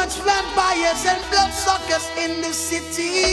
much vampires and bloodsuckers in the city.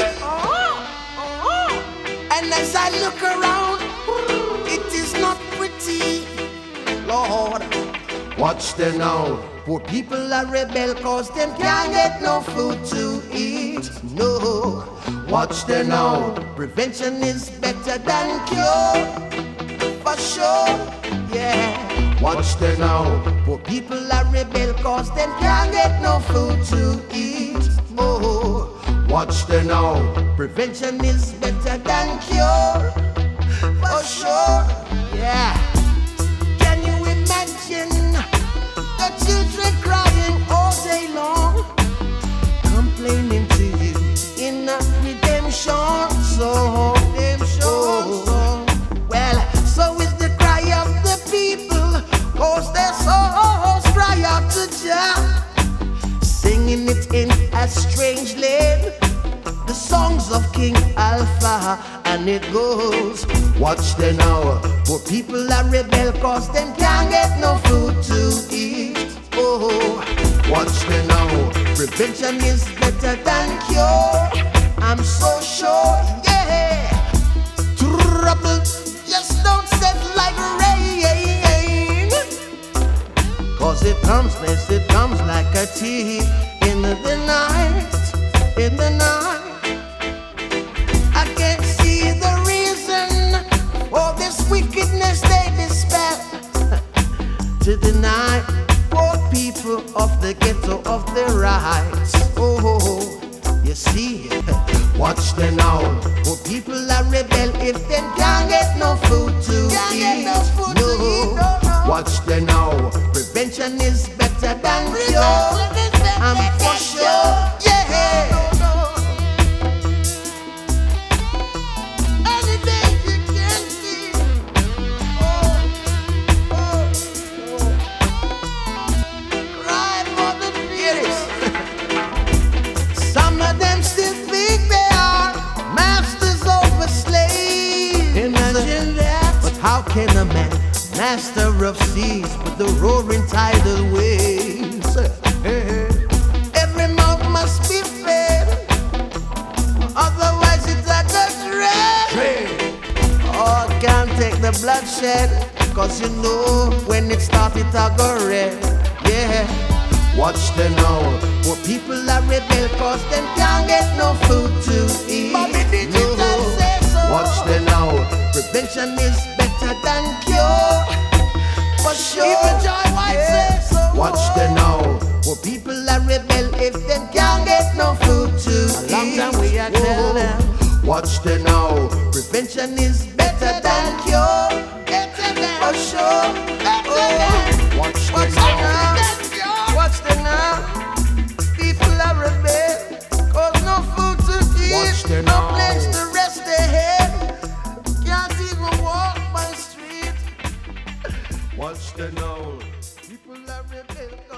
And as I look around, it is not pretty. Lord, watch them now. Poor people are rebel cause them can't get no food to eat. No, watch them now. Prevention is better than cure. For sure, yeah. Watch them now. Poor people are rebel cause them can't get no food to eat. Oh, watch them now. Prevention is better than cure. For sure, yeah. Can you imagine the children crying all day long, complaining to you in a redemption song? Well, so is the cry of the people, cause their souls cry out to Jah, singing it in a strange land, the songs of King Alpha, and it goes, watch them now, poor people are rebel cause them can't get no food to eat. Oh, watch them now, prevention is better than cure. I'm so sure, yeah. Trouble just don't set like rain, cause it comes like a thief in the night, in the night. I can't see the reason for this wickedness they dispel, to deny poor people of the ghetto of their rights. Oh, you see, watch them now. Poor people are rebel if they can't get no food to eat. No, watch them now. Prevention is better than cure. I'm for sure, yeah. How can a man, master of seas, with the roaring tidal waves? Every mouth must be fed, otherwise it's a good trade. Oh, can't take the bloodshed, cause you know when it starts it a go red. Yeah, watch them now. Poor people are rebel cause them can't get no food to eat. No, watch them now. Prevention is better than cure. For sure, even Joy White says so. Watch them now. Poor people are rebel if they can't get no food to eat. A long time we are tell them. Watch them now. Prevention is better than cure. For sure. Watch them now. Watch them now. People are rebel cause no food to eat, no place to rest their head. Can't even walk my street. Watch them now. People are rebel.